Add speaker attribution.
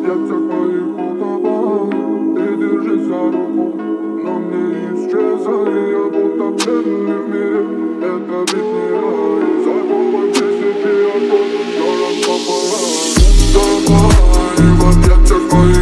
Speaker 1: сердцах моих утопай. Ты держись за руку, но мне исчезай. Я будто бедный в мире, это ведь не рай. За головой тысячи окон, все раскопай. Давай в объятиях моих